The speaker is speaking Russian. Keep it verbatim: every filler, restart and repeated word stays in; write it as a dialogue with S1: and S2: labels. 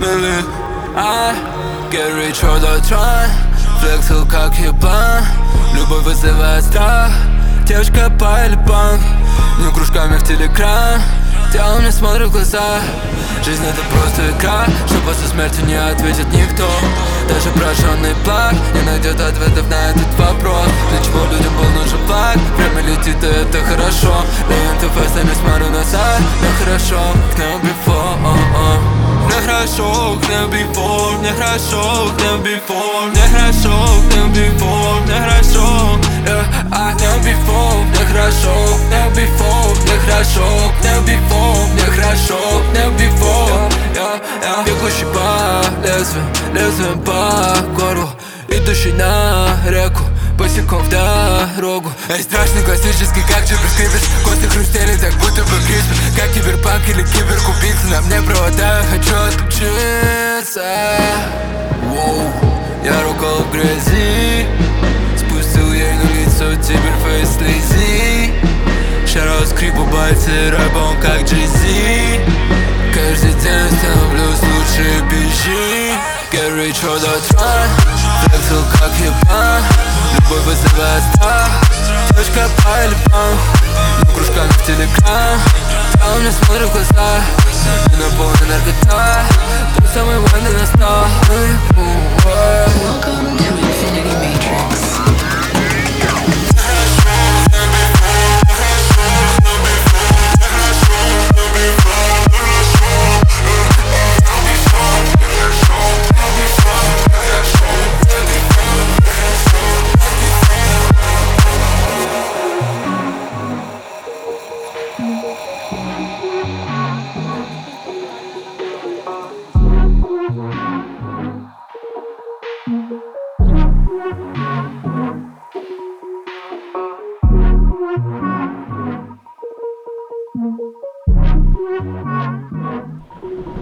S1: мили. I get rich all the time, флексил как еблан. Любовь вызывает страх, девочка пали банк. Не кружками в телеграм, тело мне смотрит в глаза. Жизнь это просто игра, что после смерти не ответит никто. Даже прожженный плак не найдет ответов на этот вопрос. Для чего людям был нужен флаг? Время летит, и это хорошо. Ленты феста, не смотрю назад. Мне хорошо, как never before, oh, oh. Мне хорошо, как never before. Мне хорошо, как never before. Мне хорошо, как never before. Мне хорошо, yeah, I never before. Мне хорошо, как never before. Мне хорошо, как never before. Мне хорошо, как never before. Yeah, yeah. Бегущий по лезвию, лезвием по горлу, идущий на реку, босиком в дорогу. Эй, страшный, классический, как Джипер Скриппер. Кости хрустели, так будто бы криспер. Как киберпанк или киберкубинцы. На мне провода, я хочу отключиться. Воу, я рукол в грязи, спустил ей на лицо теперь фейс лизи. Шаро скрипу, бойцы рэпа, он как Джей-Зи. Каждый день становлюсь лучше, бежи. Get rich all the time, флексил как еблан. Любовь вызывает страх, девочка пали банк. Не кружками в телеграм, тело мне смотрит в глаза. Не наполнен наркота, тот самый момент настал.
S2: Welcome to Infinity Matrix.
S3: Thank you.